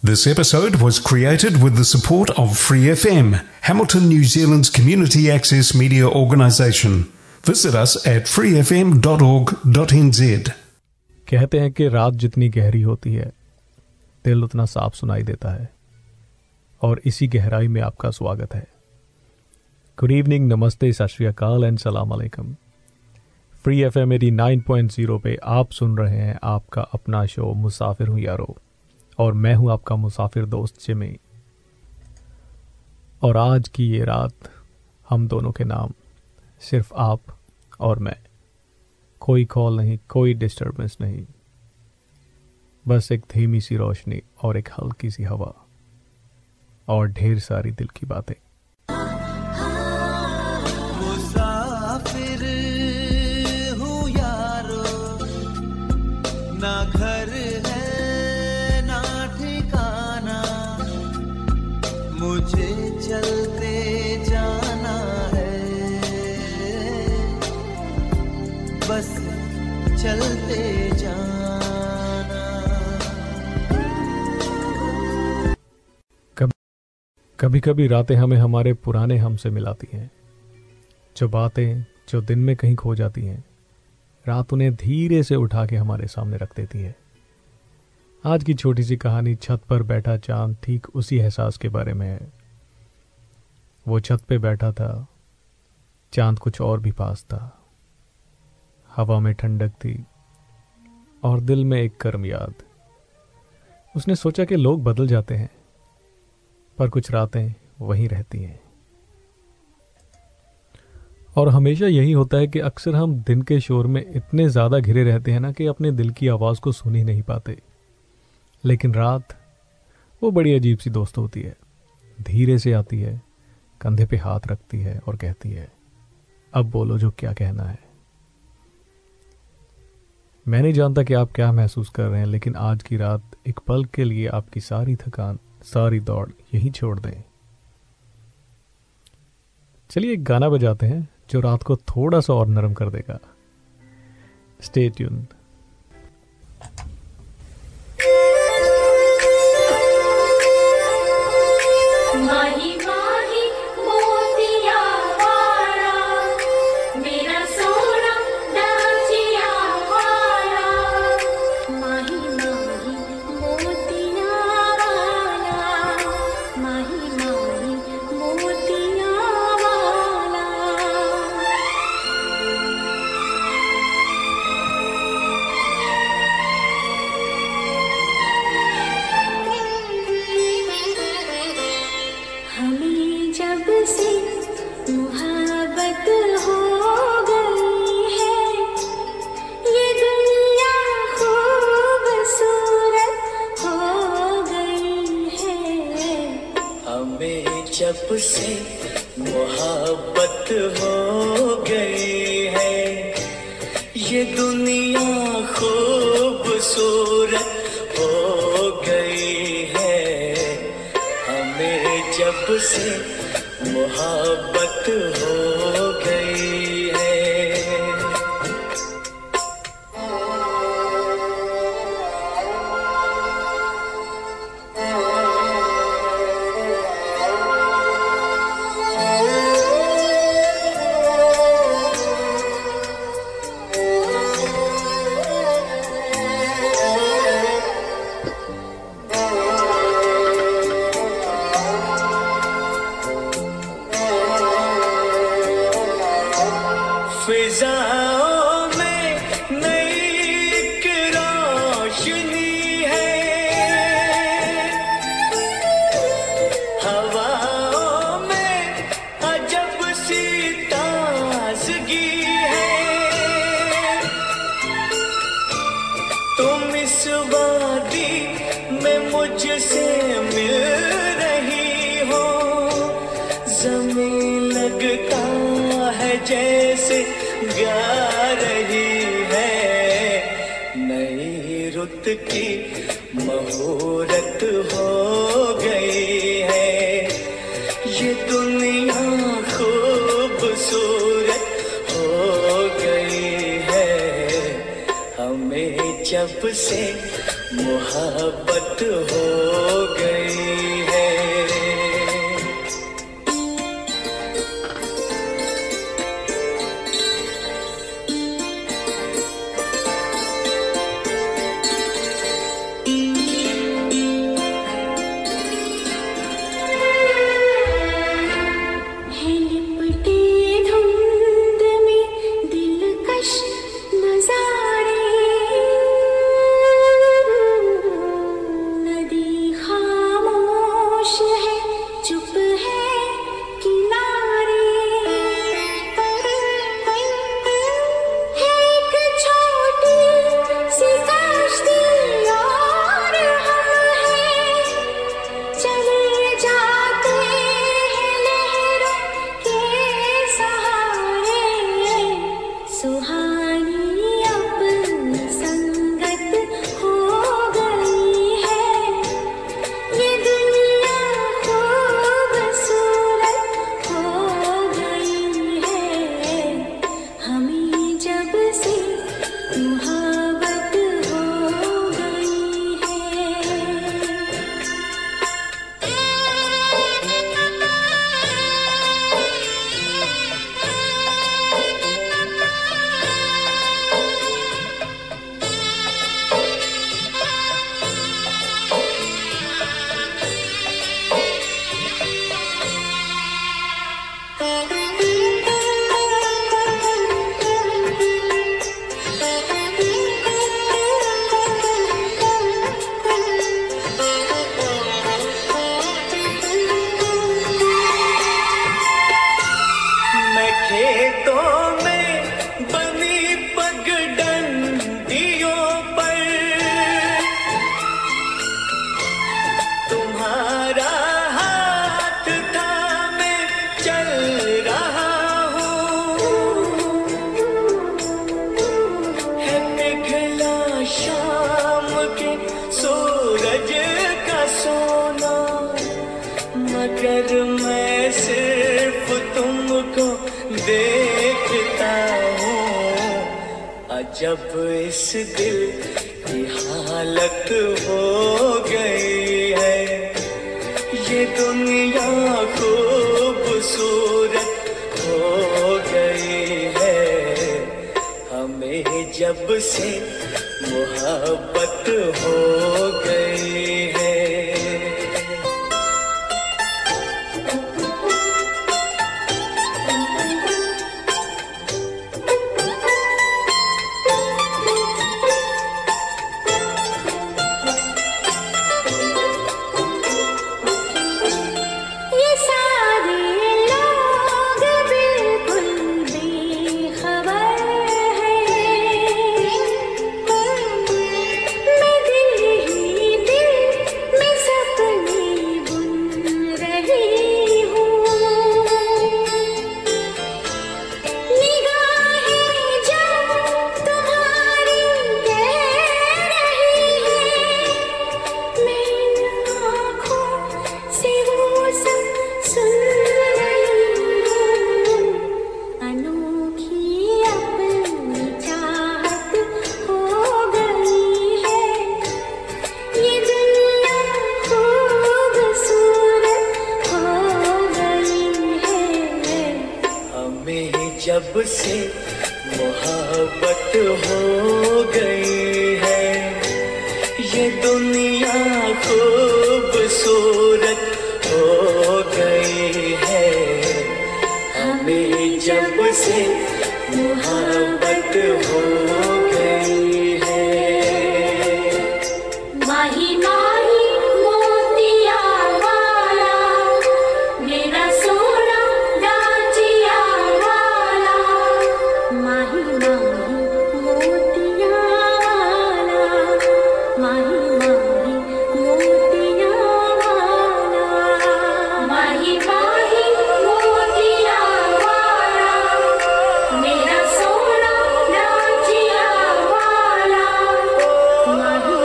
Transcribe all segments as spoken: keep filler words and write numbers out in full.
This episode was created with the support of Free F M, Hamilton, New Zealand's community access media organisation. Visit us at free f m dot org dot n z. कहते हैं कि रात जितनी गहरी होती है, दिल उतना साफ सुनाई देता है, और इसी गहराई में आपका स्वागत है. गुड इवनिंग, नमस्ते, सत श्री अकाल एंड सलाम अलैकुम. Free F M at nine point zero पे आप सुन रहे हैं आपका अपना शो मुसाफिर हूँ यारो, और मैं हूं आपका मुसाफिर दोस्त जिमी. और आज की ये रात हम दोनों के नाम, सिर्फ आप और मैं. कोई कॉल नहीं, कोई डिस्टर्बेंस नहीं, बस एक धीमी सी रोशनी और एक हल्की सी हवा और ढेर सारी दिल की बातें. मुसाफिर हूँ यारो, ना घर है ना ठिकाना, मुझे चलते जाना है, बस चलते जाना. कभी कभी रातें हमें हमारे पुराने हमसे मिलाती हैं. जो बातें जो दिन में कहीं खो जाती हैं, रात उन्हें धीरे से उठा के हमारे सामने रख देती है. आज की छोटी सी कहानी छत पर बैठा चांद ठीक उसी एहसास के बारे में है. वो छत पे बैठा था, चांद कुछ और भी पास था. हवा में ठंडक थी और दिल में एक गर्म याद. उसने सोचा कि लोग बदल जाते हैं, पर कुछ रातें वहीं रहती हैं. और हमेशा यही होता है कि अक्सर हम दिन के शोर में इतने ज़्यादा घिरे रहते हैं ना कि अपने दिल की आवाज़ को सुन ही नहीं पाते. लेकिन रात वो बड़ी अजीब सी दोस्त होती है. धीरे से आती है, कंधे पे हाथ रखती है और कहती है, अब बोलो जो क्या कहना है. मैं नहीं जानता कि आप क्या महसूस कर रहे हैं, लेकिन आज की रात एक पल के लिए आपकी सारी थकान, सारी दौड़ यहीं छोड़ दें. चलिए एक गाना बजाते हैं जो रात को थोड़ा सा और नरम कर देगा. Stay tuned. जब से मोहब्बत हो गई है, ये दुनिया खूबसूरत हो गई है. हमें जब से मोहब्बत हो गई है. फिजाओं में नई रोशनी है, हवाओं में अजब सी ताजगी है. तुम इस वादी में मुझसे मिल रही हो, ज़मीन लगता है जैसे गा रही है. नई रुत की मुहूर्त हो गई है, ये दुनिया खूबसूरत हो गई है. हमें जब से मोहब्बत हो गई. जब इस दिल की हालत हो गई है, ये दुनिया खूबसूरत हो गई है, हमें जब से मोहब्बत हो गई है। जब से मोहब्बत हो गई है, ये दुनिया खूबसूरत हो गई है, हमें जब से मोहब्बत हो गई है। माही माही मोतिया वाला मेरा सोना गाजिया वाला, माही माही मोतिया वाला, माही माही मोतिया वाला, माही माही मोतिया वाला मेरा सोना गाजिया वाला, माही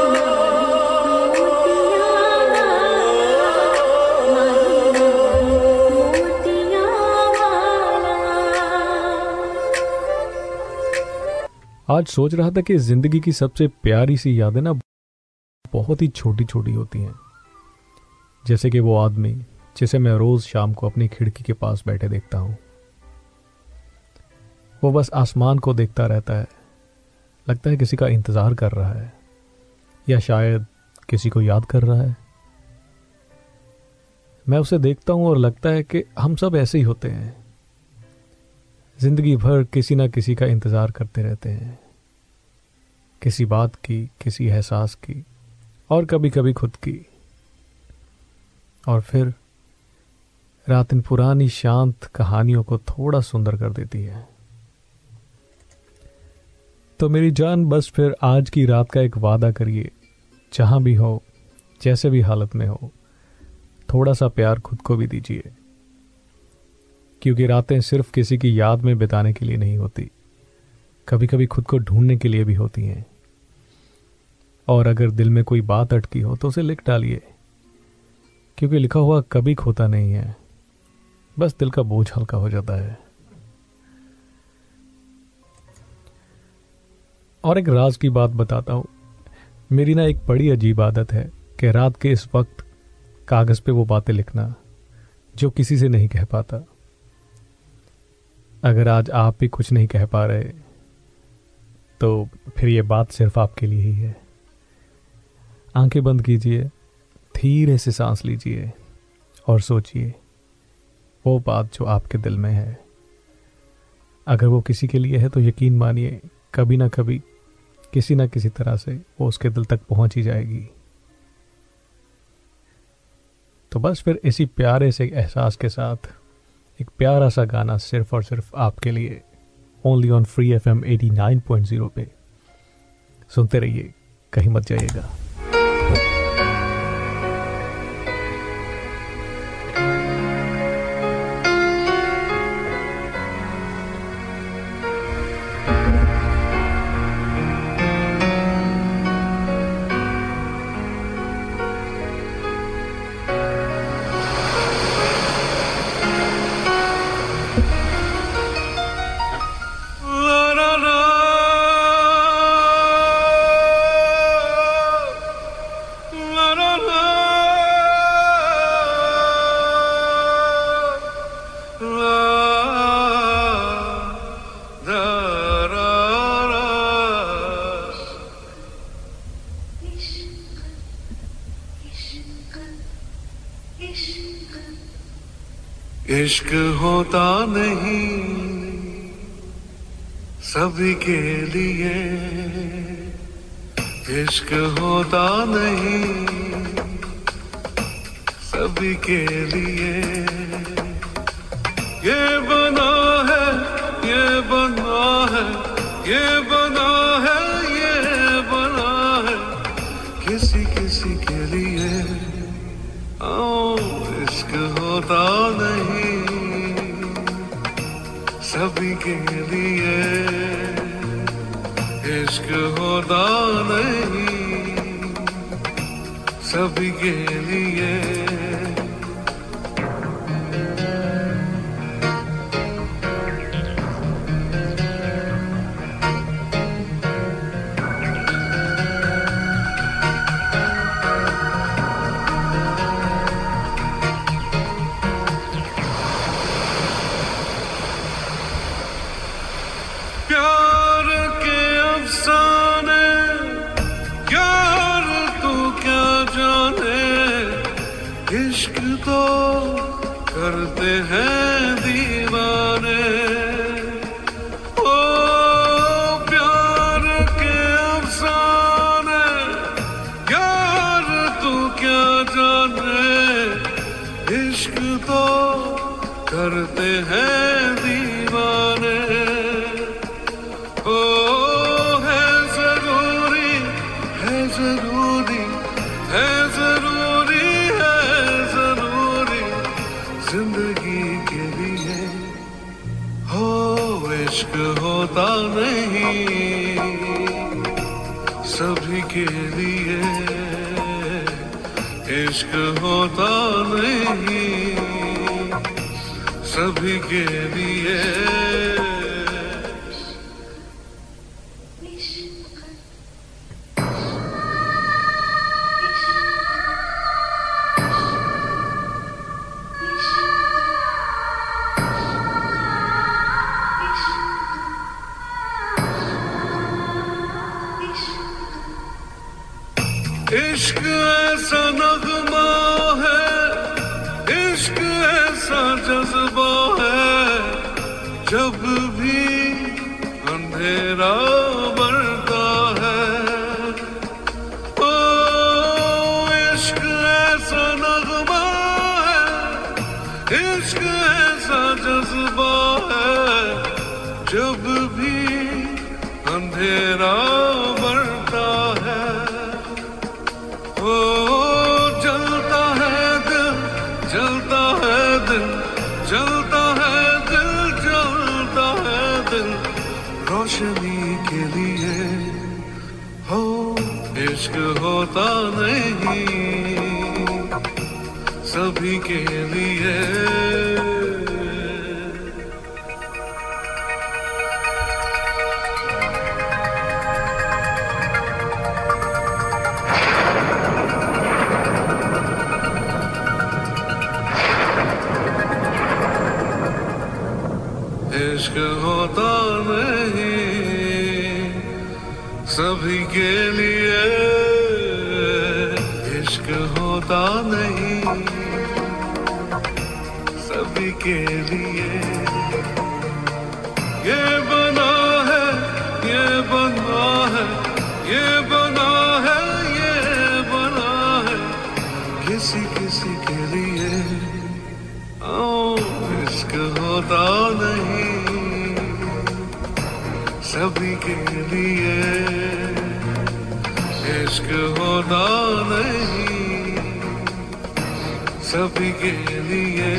आज सोच रहा था कि जिंदगी की सबसे प्यारी सी यादें ना बहुत ही छोटी छोटी होती हैं। जैसे कि वो आदमी जिसे मैं रोज शाम को अपनी खिड़की के पास बैठे देखता हूं। वो बस आसमान को देखता रहता है, लगता है किसी का इंतजार कर रहा है या शायद किसी को याद कर रहा है। मैं उसे देखता हूं और लगता है कि हम सब ऐसे ही होते हैं, जिंदगी भर किसी ना किसी का इंतजार करते रहते हैं, किसी बात की, किसी एहसास की और कभी कभी खुद की। और फिर रात इन पुरानी शांत कहानियों को थोड़ा सुंदर कर देती है। तो मेरी जान, बस फिर आज की रात का एक वादा करिए, जहां भी हो, जैसे भी हालत में हो, थोड़ा सा प्यार खुद को भी दीजिए, क्योंकि रातें सिर्फ किसी की याद में बिताने के लिए नहीं होती, कभी कभी खुद को ढूंढने के लिए भी होती हैं। और अगर दिल में कोई बात अटकी हो तो उसे लिख डालिए, क्योंकि लिखा हुआ कभी खोता नहीं है, बस दिल का बोझ हल्का हो जाता है। और एक राज की बात बताता हूं। मेरी ना एक बड़ी अजीब आदत है कि रात के इस वक्त कागज पे वो बातें लिखना जो किसी से नहीं कह पाता। अगर आज आप भी कुछ नहीं कह पा रहे तो फिर ये बात सिर्फ आपके लिए ही है। आंखें बंद कीजिए, धीरे से सांस लीजिए और सोचिए वो बात जो आपके दिल में है। अगर वो किसी के लिए है तो यकीन मानिए कभी ना कभी किसी ना किसी तरह से वो उसके दिल तक पहुंच ही जाएगी। तो बस फिर इसी प्यारे से एहसास के साथ एक प्यारा सा गाना सिर्फ और सिर्फ आपके लिए, only on free F M at nine point zero पे। सुनते रहिए, कहीं मत जाइएगा। La la la इश्क होता नहीं सभी के लिए, इश्क होता नहीं सभी के लिए। ये बना है, ये बना है, ये बना है, ये बना है किसी किसी के लिए। ओ इश्क होता नहीं सभी के लिए, इश्क होता नहीं सभी के लिए। इश्क तो करते हैं दीवाने, ओ प्यार के अफसाने, यार तू क्या जाने। इश्क तो करते हैं दीवाने, ओ है जरूरी, है जरूरी, है जरूरी जिंदगी के लिए। हो इश्क होता नहीं सभी के लिए, इश्क होता नहीं सभी के लिए। इश्क ऐसा नगमा है, इश्क ऐसा जज्बा है, जब भी अंधेरा बढ़ता है। ओ इश्क ऐसा नगमा है, इश्क ऐसा जज्बा है, जब भी अंधेरा बढ़ता है। ओ जलता है दिल, जलता है दिल, जलता है दिल, जलता है दिल रोशनी के लिए। हो इश्क होता नहीं सभी के लिए। इश्क होता नहीं सभी के लिए, इश्क होता नहीं सभी के लिए। ये बना है, ये बना है, ये बना है, ये बना है किसी किसी के लिए। ओ इश्क होता नहीं सभी के लिए, इश्क होता नहीं सभी के लिए।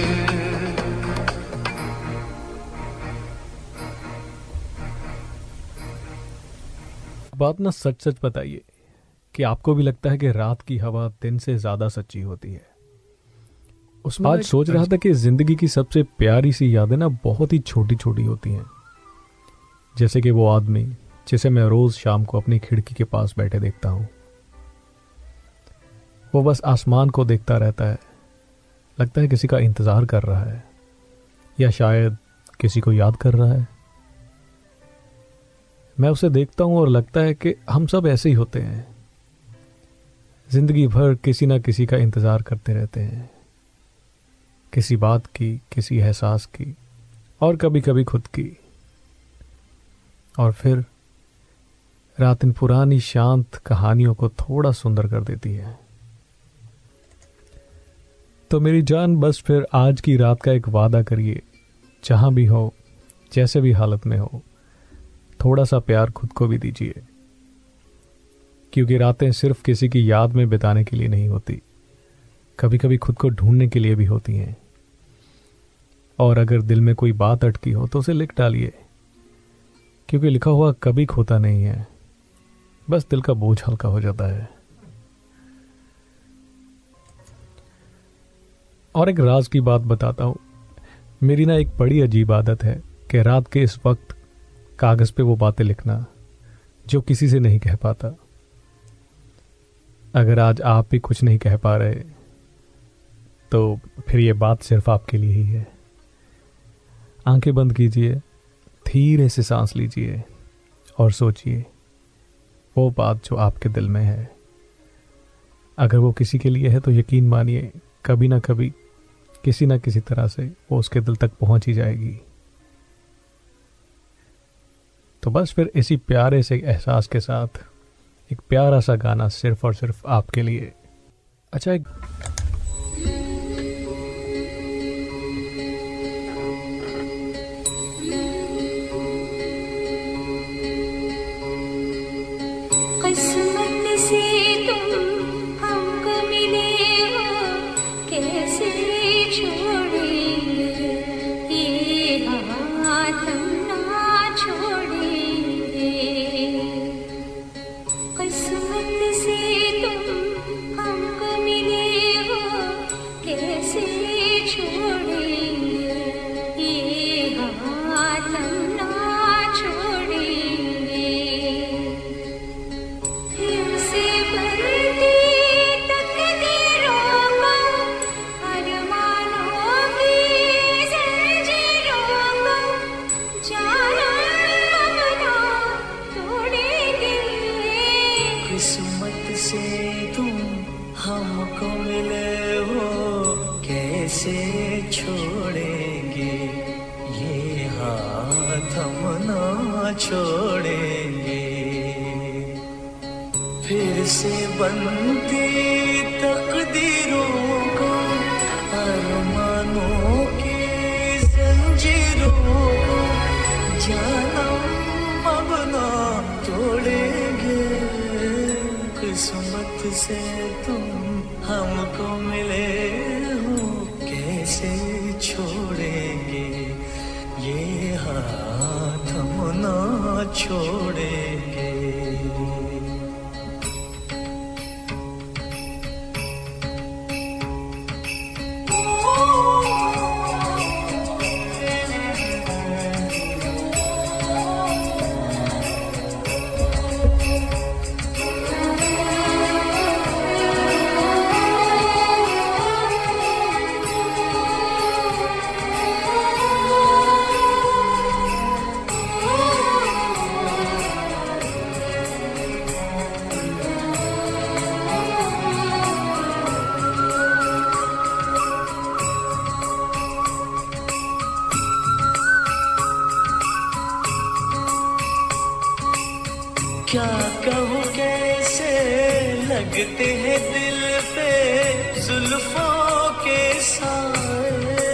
बात ना सच सच बताइए कि आपको भी लगता है कि रात की हवा दिन से ज्यादा सच्ची होती है। उसमें आज सोच रहा था कि जिंदगी की सबसे प्यारी सी यादें ना बहुत ही छोटी छोटी होती हैं। जैसे कि वो आदमी जिसे मैं रोज शाम को अपनी खिड़की के पास बैठे देखता हूं। वो बस आसमान को देखता रहता है, लगता है किसी का इंतजार कर रहा है या शायद किसी को याद कर रहा है। मैं उसे देखता हूं और लगता है कि हम सब ऐसे ही होते हैं, जिंदगी भर किसी ना किसी का इंतजार करते रहते हैं, किसी बात की, किसी एहसास की, और कभी कभी खुद की। और फिर रात इन पुरानी शांत कहानियों को थोड़ा सुंदर कर देती है। तो मेरी जान, बस फिर आज की रात का एक वादा करिए, जहां भी हो, जैसे भी हालत में हो, थोड़ा सा प्यार खुद को भी दीजिए। क्योंकि रातें सिर्फ किसी की याद में बिताने के लिए नहीं होती, कभी कभी खुद को ढूंढने के लिए भी होती हैं। और अगर दिल में कोई बात अटकी हो तो उसे लिख डालिए, क्योंकि लिखा हुआ कभी खोता नहीं है, बस दिल का बोझ हल्का हो जाता है। और एक राज की बात बताता हूं। मेरी ना एक बड़ी अजीब आदत है कि रात के इस वक्त कागज पे वो बातें लिखना जो किसी से नहीं कह पाता। अगर आज आप भी कुछ नहीं कह पा रहे तो फिर ये बात सिर्फ आपके लिए ही है। आंखें बंद कीजिए, धीरे से सांस लीजिए और सोचिए वो बात जो आपके दिल में है। अगर वो किसी के लिए है तो यकीन मानिए कभी ना कभी, किसी ना किसी तरह से वो उसके दिल तक पहुंच ही जाएगी। तो बस फिर इसी प्यारे से एहसास के साथ एक प्यारा सा गाना सिर्फ और सिर्फ आपके लिए। अच्छा, एक किस्मत से तुम हमको मिले हो, कैसे छोड़ेंगे ये हाथ हम ना छोड़ेंगे। किस्मत से तुम हमको मिले हो, कैसे छोड़ेंगे ये हाथ हम ना छोड़ेंगे। फिर से बढ़ती तकदीरों को, अरमानों की ज़ंजीरों को, जानम अपना तोड़ेंगे। किस्मत से तुम हमको मिले हो, कैसे छोड़ेंगे ये हाथ हम ना छोड़ेंगे। फिर से बनती तकदीरों को, अरमानों की जंजीरों को, जानम अब ना तोड़ेंगे। किस्मत से तुम हमको मिले हो, कैसे छोड़ेंगे ये हाथ हम ना छोड़ेंगे। क्या कहूँ कैसे लगते हैं दिल पे जुल्फों के साए।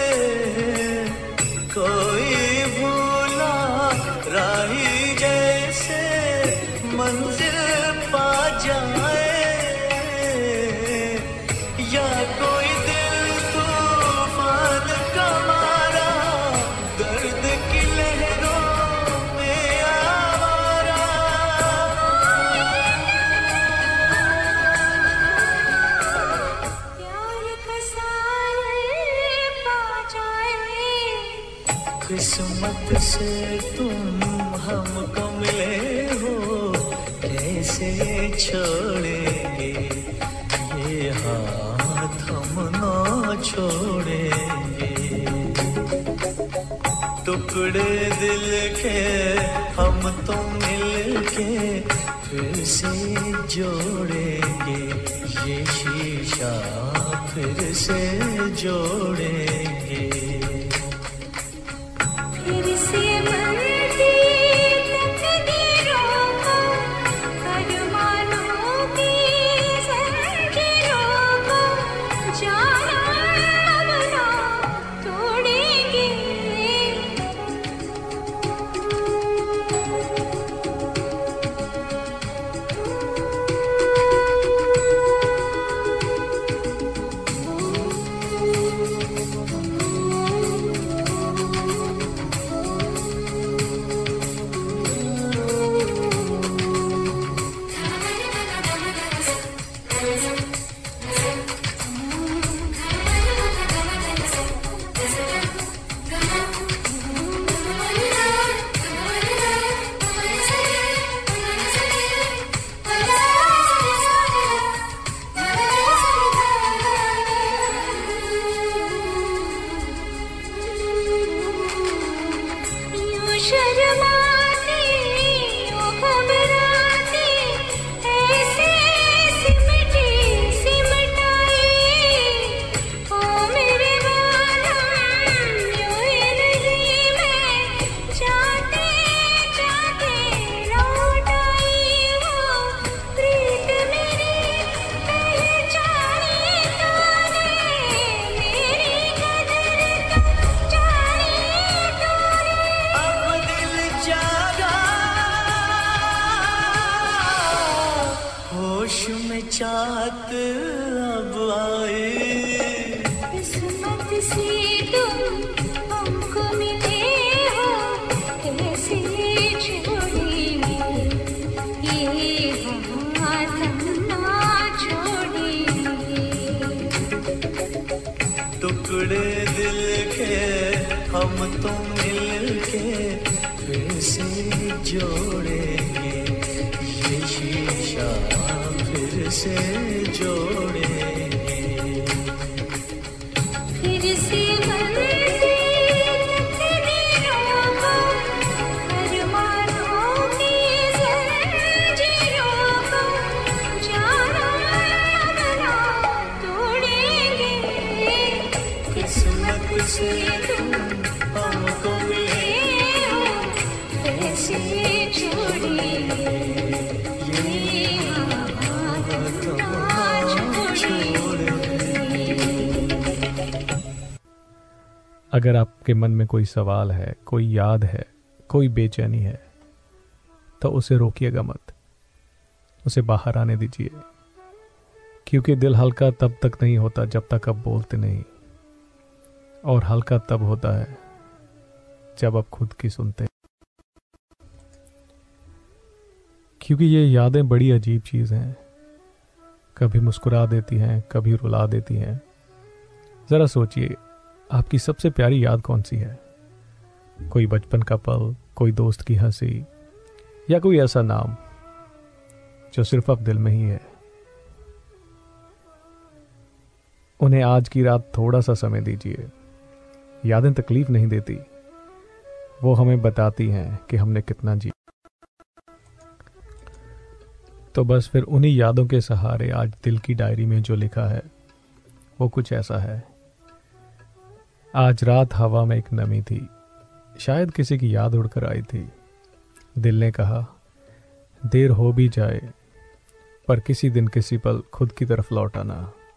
कोई भूला राही जैसे मंजिल पा जाए, या कोई दिल तूफान का मारा दर्द की लहरों में आवारा। प्यार का सायल पा जाए। किस्मत से तुम हमको मिले हो, कैसे छोड़ेंगे ये हाथ हम ना छोड़ेंगे। टुकड़े दिल के हम तो मिल के फिर से जोड़ेंगे, ये शीशा फिर से जोड़ेंगे। फिर से बनती तकदीरों को, अरमानों की ज़ंजीरों को, जाना मना तोड़ेंगे। यूं शर्माती, यूं घबराती, ऐसे सिमटी सिमटाई, ओ मेरे वालम यूं ही नहीं मैं चाहते चाहते लौट आई। वो प्रीत मेरी पहचानी तूने, मेरी कदर तो जानी तूने। अब दिल जागा, होश में चाहत अब आए। किस्मत से तुम हमको मिले हो, कैसे छोड़ेंगे ये हाथ हम ना छोड़ेंगे। टुकड़े दिल के हम तुम मिल के फिर से जोड़ेंगे, ये शीशा फिर से जोड़ेंगे। फिर से बनती तकदीरों को, अरमानों की ज़ंजीरों को, जाना मना तोड़ेंगे। किस्मत से तुम हमको मिले हो, कैसे छोड़ेंगे ये हाथ ना छोड़ेंगे। अगर आपके मन में कोई सवाल है, कोई याद है, कोई बेचैनी है, तो उसे रोकिएगा मत, उसे बाहर आने दीजिए। क्योंकि दिल हल्का तब तक नहीं होता जब तक आप बोलते नहीं, और हल्का तब होता है जब आप खुद की सुनते हैं। क्योंकि ये यादें बड़ी अजीब चीज़ हैं, कभी मुस्कुरा देती हैं, कभी रुला देती हैं। ज़रा सोचिए, आपकी सबसे प्यारी याद कौन सी है? कोई बचपन का पल, कोई दोस्त की हंसी, या कोई ऐसा नाम जो सिर्फ अब दिल में ही है। उन्हें आज की रात थोड़ा सा समय दीजिए। यादें तकलीफ नहीं देती, वो हमें बताती हैं कि हमने कितना जिया। तो बस फिर उन्हीं यादों के सहारे आज दिल की डायरी में जो लिखा है वो कुछ ऐसा है। आज रात हवा में एक नमी थी, शायद किसी की याद उड़कर आई थी। दिल ने कहा देर हो भी जाए, पर किसी दिन किसी पल खुद की तरफ लौट आना।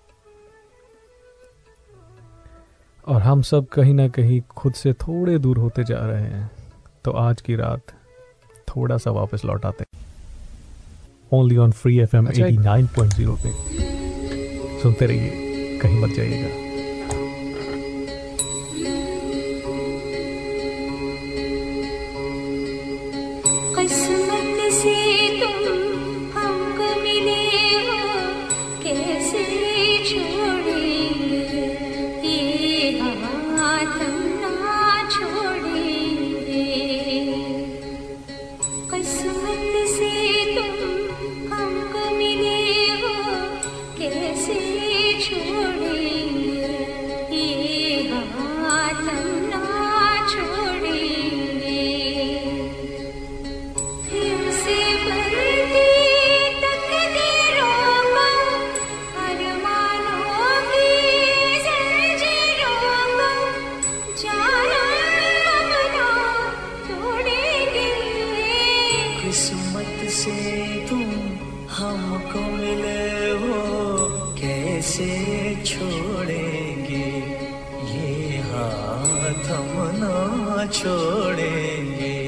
और हम सब कहीं ना कहीं खुद से थोड़े दूर होते जा रहे हैं, तो आज की रात थोड़ा सा वापस लौट आते हैं। Only on free F M at nine point zero पे सुनते रहिए, कहीं मत जाइएगा। किस्मत से तुम हमको मिले हो, कैसे छोड़ेंगे ये हाथ हम ना छोड़ेंगे। किस्मत से तुम हमको मिले हो, कैसे छोड़ेंगे हम ना छोड़ेंगे।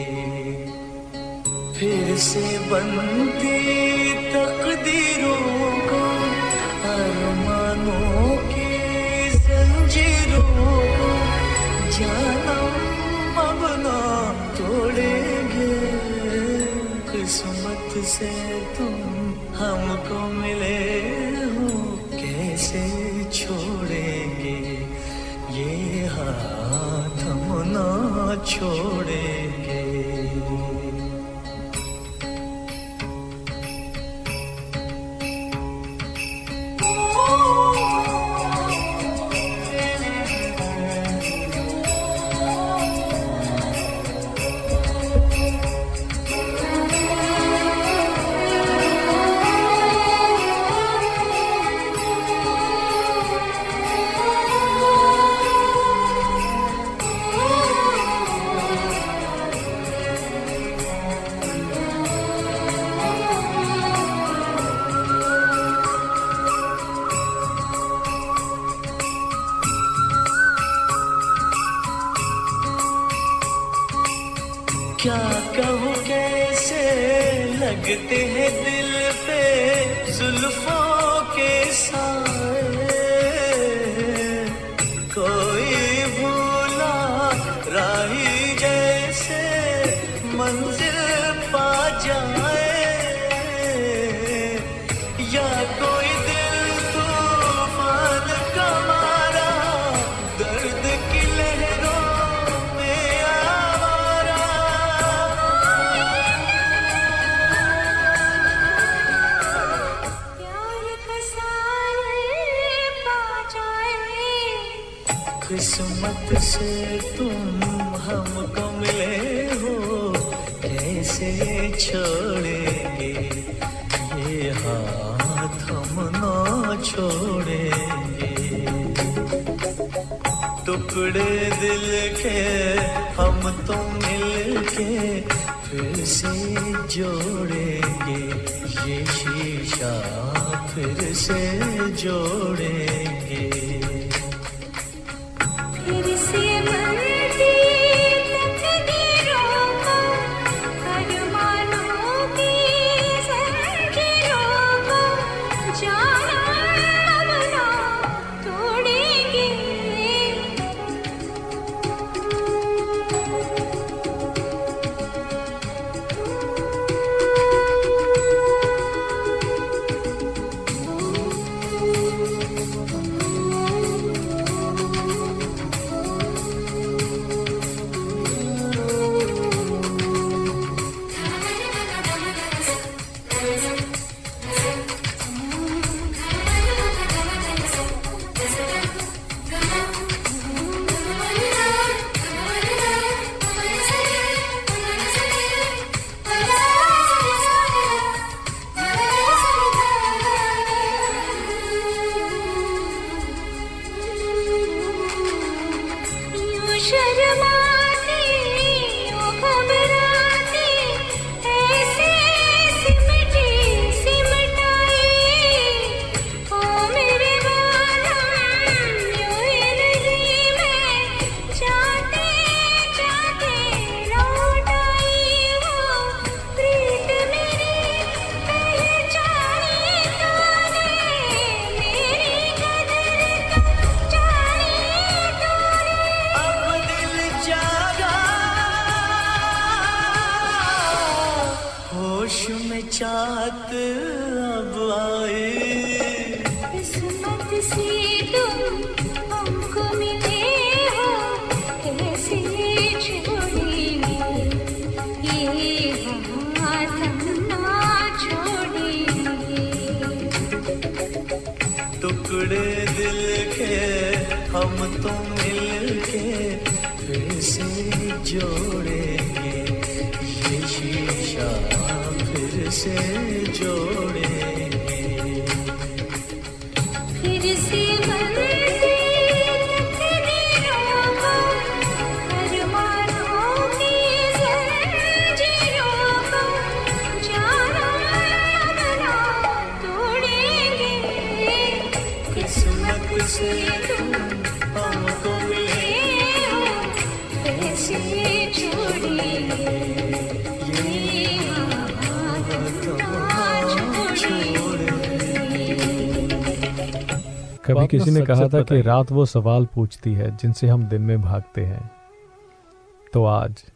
फिर से बनती तकदीरों को अरमानों की जंजीरों को जानम अब ना तोड़ेंगे। किस्मत से तुम हमको मिले हो कैसे छोड़ेंगे। ये हाथ हम ना छोड़ेंगे। क्या कहूँ कैसे लगते हैं दिल पे जुल्फों के साए। कोई भूला राही जैसे मंजिल पा जाए। या कोई दिल तूफान का मारा दर्द की लहरों में आवारा। किस्मत से तुम हमको मिले हो कैसे छोड़ेंगे। ये हाथ हम ना छोड़ेंगे। टुकड़े दिल के हम तो मिलके फिर से जोड़ेंगे। ये शीशा फिर से जोड़ेंगे। फिर से बनती तकदीरों को अरमानों की जंजीरों को जानम अब ना तोड़ेंगे। शर्माती ओ घबराती ऐसे सिमटी सिमटाई ओ मेरे बालम यूं ही नहीं मैं चाहते चाहते लौट आई हो। प्रीत मेरी पहचानी तूने मेरी कदर तो जानी तूने। अब दिल जागा होश में चाहत अब आए। किस्मत से तुम हमको मिले हो कैसे छोड़ेंगे। ये हाथ हम ना छोड़ेंगे। टुकड़े दिल के हम तो मिलके फिर से जोड़ेंगे। ये शीशा फिर से जोड़ेंगे। फिर से बनती तकदीरों को अरमानों की जंजीरों को जानम अब ना तोड़ेंगे। किस्मत से तुम हमको मिले हो कभी किसी ने कहा था कि रात वो सवाल पूछती है जिनसे हम दिन में भागते हैं। तो आज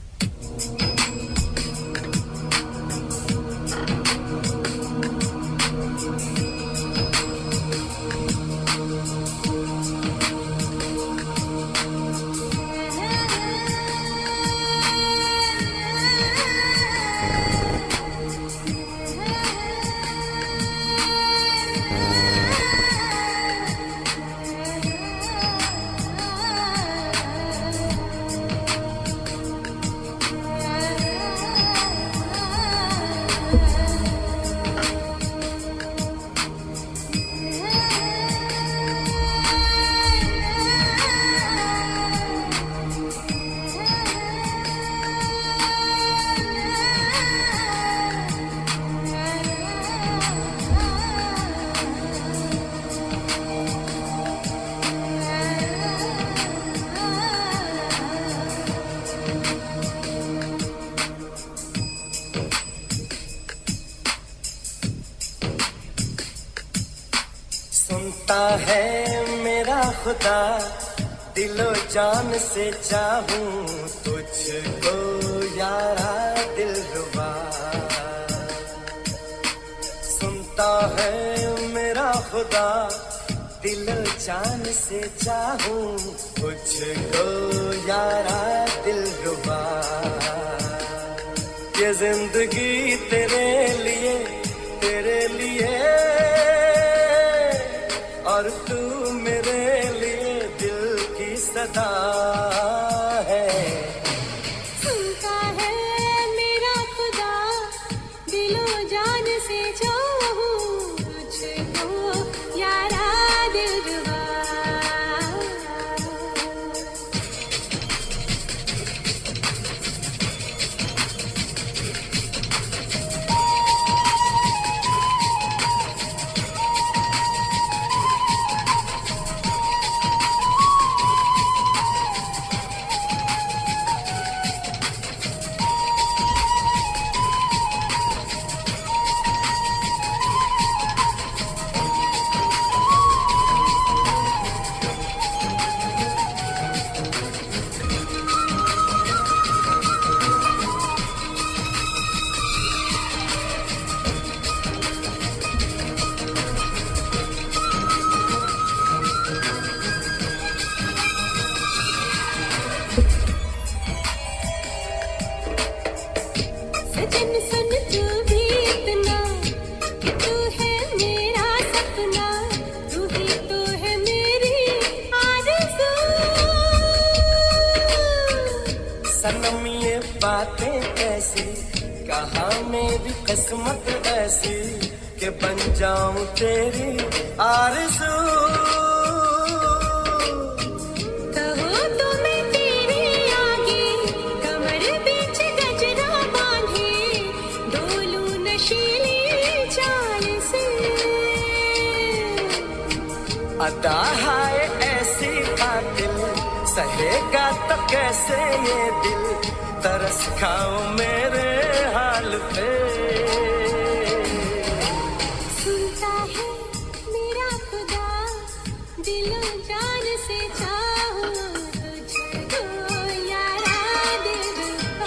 सुनता है मेरा खुदा, दिलो जान से चाहूं तुझको यारा दिलरुबा। सुनता है मेरा खुदा, दिलो जान से चाहूं तुझको यारा दिलरुबा। ये जिंदगी तेरे लिए तेरे लिए और तू मेरे लिए दिल की सदा है। सुनता है मेरा खुदा, दिलो जान से चाहूं तुझको यारा दिलरुबा। सजन सुन तू भी इतना कि तू है मेरा सपना, तू ही तो है मेरी आरज़ू। सनम ये बातें कैसी, कहाँ मेरी किस्मत ऐसी कि बन जाऊं तेरी आरज़ू। कहो तो मैं तेरे आगे कमर बीच गजरा बांधे, डोलूं नशीली चाल से। अदा हाय ऐसी कातिल, सहेगा तो कैसे ये दिल, तरस खाओ मेरे हाल पे। सुनता है मेरा खुदा, दिलो जान से चाहूं तुझको यारा दिलरुबा।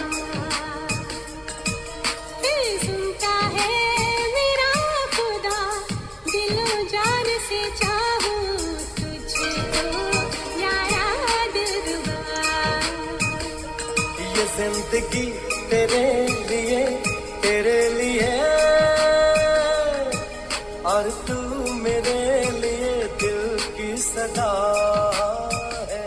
सुनता है मेरा खुदा, दिलो जान से चाहूं तुझको यारा दिलरुबा। ये जिंदगी तेरे लिए तेरे लिए और तू मेरे लिए दिल की सदा है।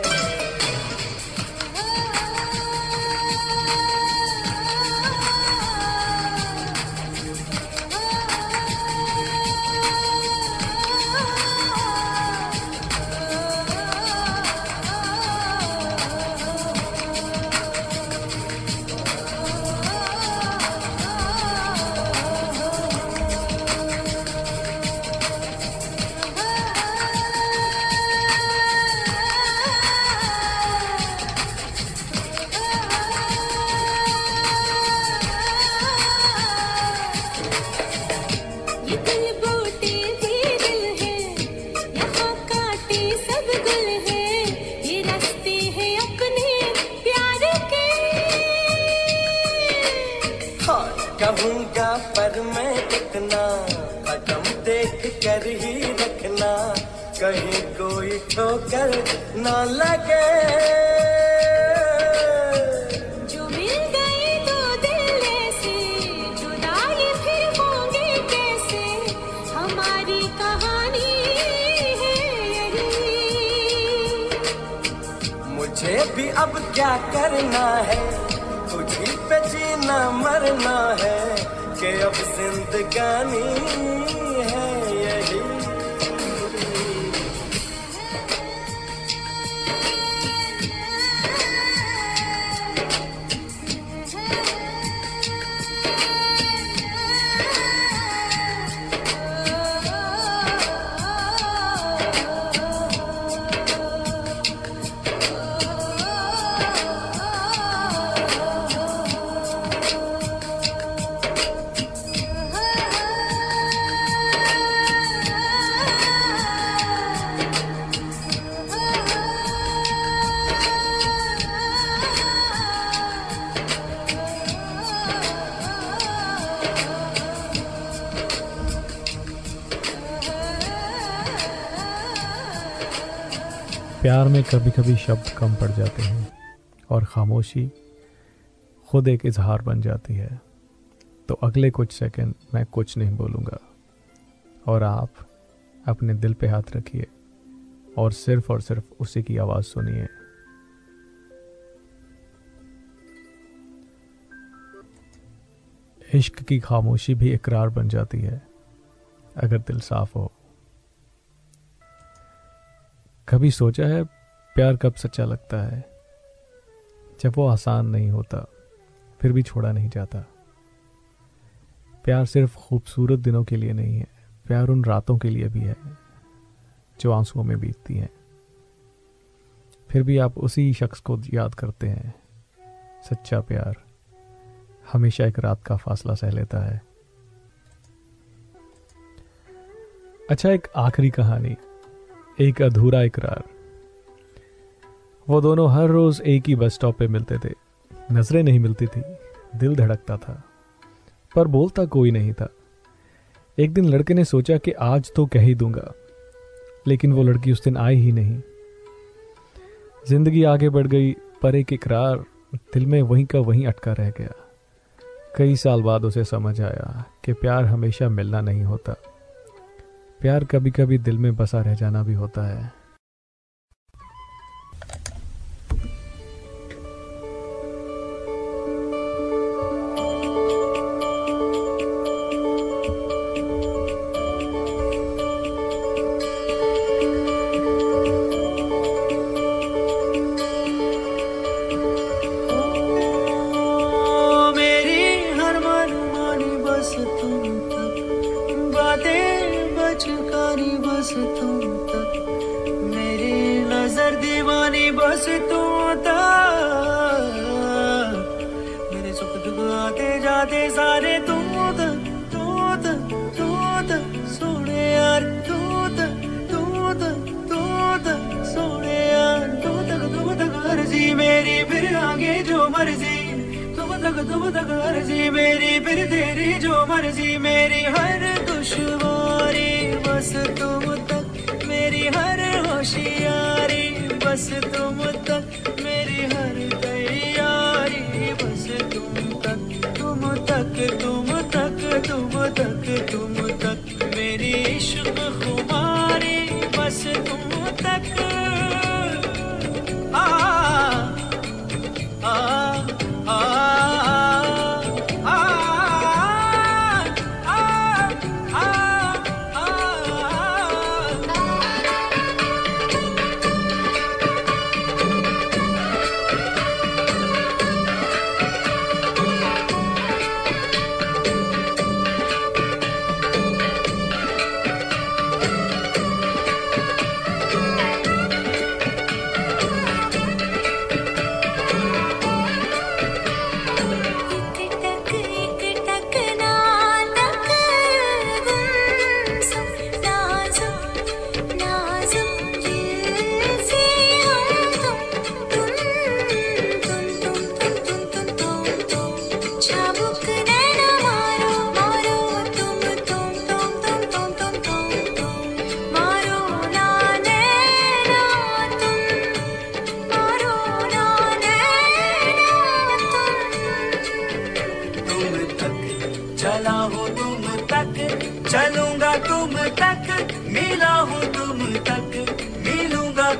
कोई ठोकर ना लगे। जो मिल गए दो दिल ऐसे जुदाई फिर होंगे कैसे, हमारी कहानी है यही। मुझे भी अब क्या करना है, तुझी पे जीना मरना है, कि अब जिंदगानी है यही। प्यार में कभी कभी शब्द कम पड़ जाते हैं और खामोशी खुद एक इजहार बन जाती है। तो अगले कुछ सेकंड मैं कुछ नहीं बोलूँगा और आप अपने दिल पे हाथ रखिए और सिर्फ और सिर्फ उसी की आवाज़ सुनिए। इश्क की खामोशी भी इकरार बन जाती है अगर दिल साफ हो। कभी सोचा है प्यार कब सच्चा लगता है? जब वो आसान नहीं होता फिर भी छोड़ा नहीं जाता। प्यार सिर्फ खूबसूरत दिनों के लिए नहीं है, प्यार उन रातों के लिए भी है जो आंसुओं में बीतती हैं। फिर भी आप उसी शख्स को याद करते हैं। सच्चा प्यार हमेशा एक रात का फासला सह लेता है। अच्छा, एक आखिरी कहानी, एक अधूरा इकरार। वो दोनों हर रोज एक ही बस स्टॉप पे मिलते थे। नजरें नहीं मिलती थी, दिल धड़कता था, पर बोलता कोई नहीं था। एक दिन लड़के ने सोचा कि आज तो कह ही दूंगा, लेकिन वो लड़की उस दिन आई ही नहीं। जिंदगी आगे बढ़ गई, पर एक इकरार दिल में वहीं का वहीं अटका रह गया। कई साल बाद उसे समझ आया कि प्यार हमेशा मिलना नहीं होता, प्यार कभी कभी दिल में बसा रह जाना भी होता है।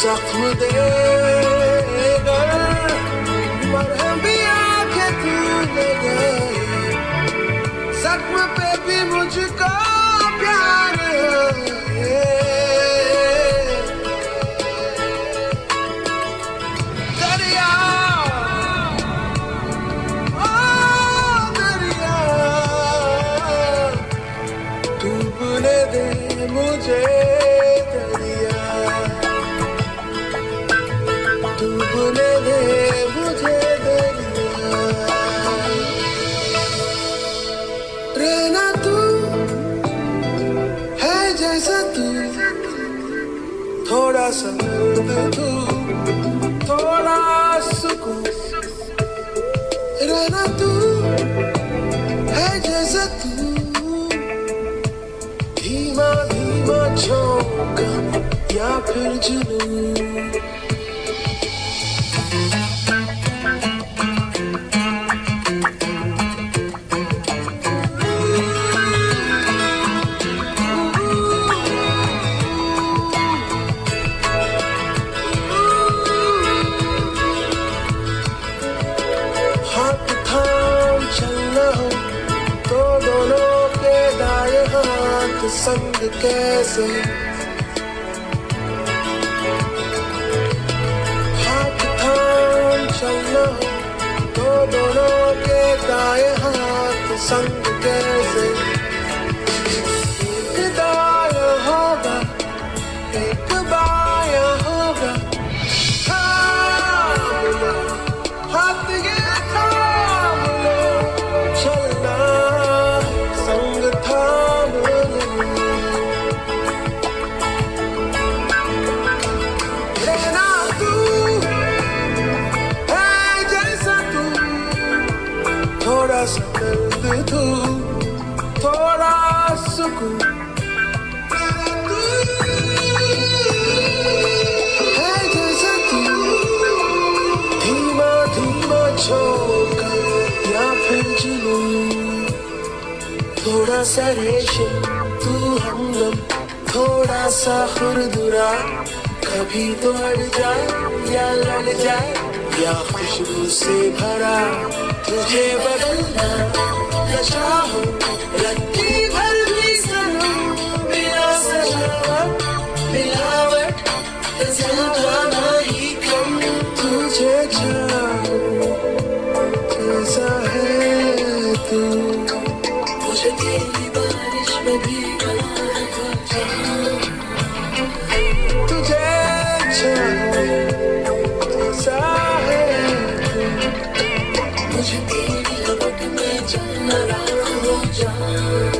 जख्म दे कर मरहम भी आके तू लगाई जख्म पे भी मुझको प्यार है दरिया ओ दरिया डूबने दे मुझे दरिया डूबने दे मुझे दरिया रहना तू है जैसा तू थोड़ा सा दर्द तू थोड़ा सुकून रहना तू है जैसा तू धीमा धीमा झोंका या फिर जुनून हाथ थाम चलना हो तो दोनों के दाएं हाथ संग कैसे हाथ थाम चलना हो तो दोनों के दाएं हाथ संग कैसे एक दायां होगा एक बायां होगा थाम लो हाथ ये थाम लो चलना संग थाम लो रहना तू है जैसा तू थोड़ा सा दर्द तू थोड़ा सुकून रहना तू है जैसा तू धीमा धीमा झोंका या फिर जुनून थोड़ा सा रेशम तू हमगम थोड़ा सा खुरदुरा कभी तो अड़ जाए या लड़ जाए या खुशबू से भरा तुझे बदलना न चाहूं रत्ती भर भी सनम बिना सजावट मिलावट ज़िंदगाना ही कम तुझे चाहूं जैसा है तू मुझे तेरी बारिश में भीगना चाहूं तुझे चाहूं जैसा है तू मुझे तेरी लपट में जाना हो जाए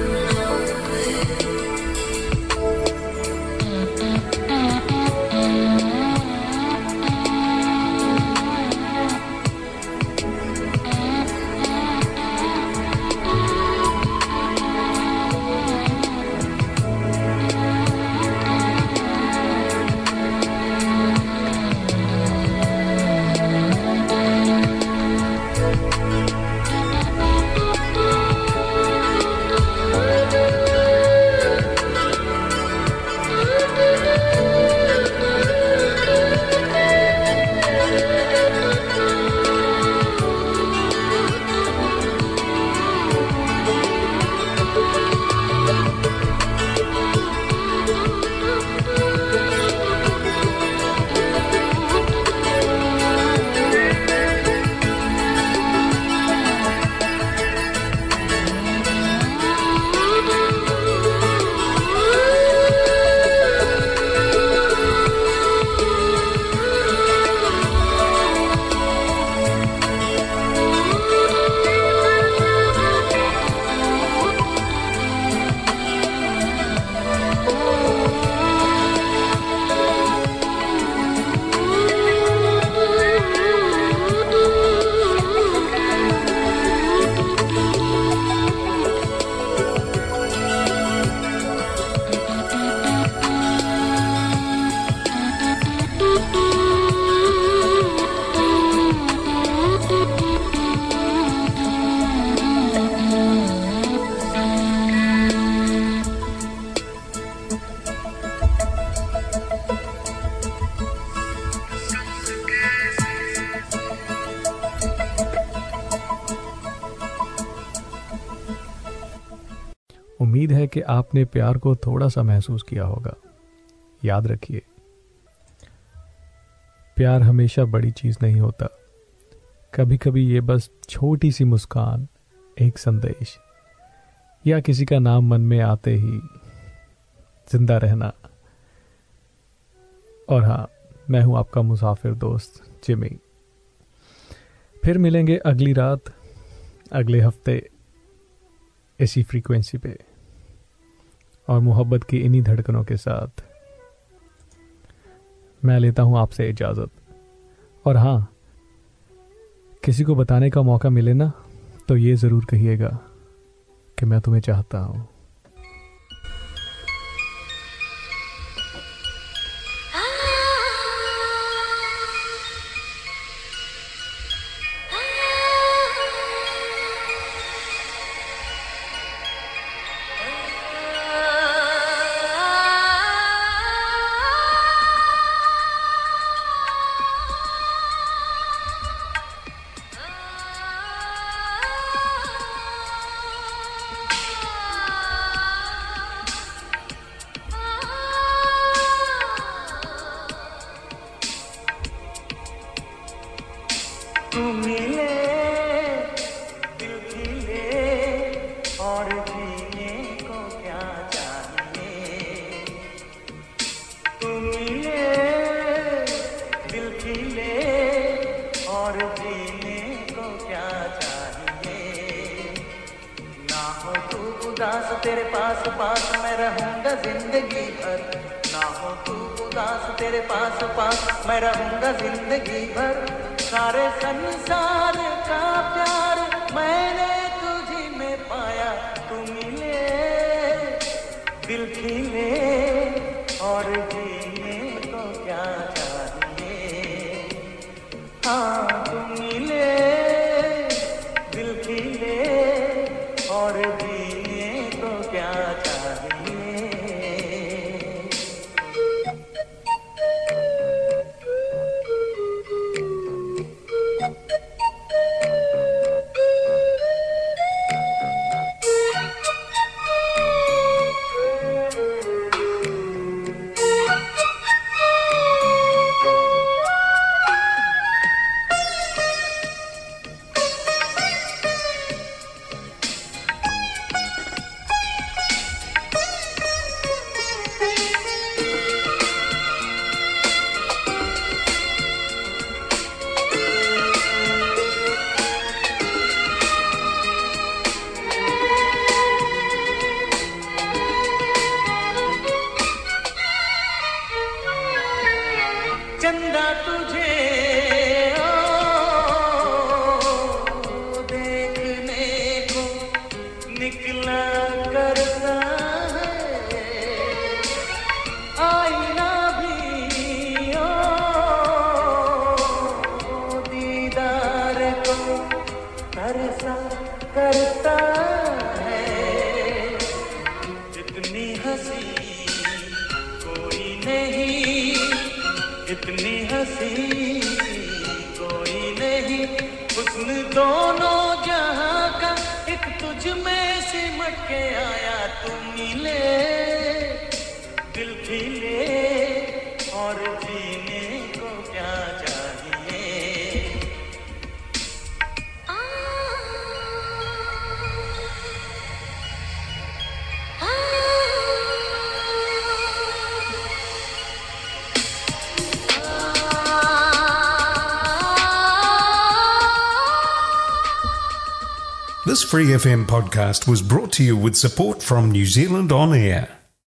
उम्मीद है कि आपने प्यार को थोड़ा सा महसूस किया होगा। याद रखिए, प्यार हमेशा बड़ी चीज नहीं होता। कभी कभी ये बस छोटी सी मुस्कान, एक संदेश या किसी का नाम मन में आते ही जिंदा रहना। और हाँ, मैं हूं आपका मुसाफिर दोस्त जिमी। फिर मिलेंगे अगली रात, अगले हफ्ते इसी फ्रीक्वेंसी पे, और मोहब्बत की इन्हीं धड़कनों के साथ मैं लेता हूं आपसे इजाजत। और हाँ, किसी को बताने का मौका मिले ना तो ये जरूर कहिएगा कि मैं तुम्हें चाहता हूं। तू मिले दिल खिले और जीने को क्या चाहिए। तू मिले दिल खिले और जीने को क्या चाहिए। ना हो तू उदास, तेरे पास पास मैं रहूंगा जिंदगी भर। ना हो तू उदास, तेरे पास पास मैं रहूंगा जिंदगी भर। सारे संसार का प्यार मैंने तुझी में पाया। तू मिले दिल खिले और जीने को क्या चाहिए। हाँ, तू मिले दिल खिले और जीने को क्या चाहिए। चंदा तुझे ओ देखने को निकला करता है। आईना भी ओ दीदार को तरसा करता है। जितनी हंसी कोई नहीं, इतनी हंसी कोई नहीं। हुस्न दोनों जहां का एक तुझ में सिमट के आया। तू मिले दिल खिले और जीने को क्या चाहिए। This Free F M podcast was brought to you with support from New Zealand On Air.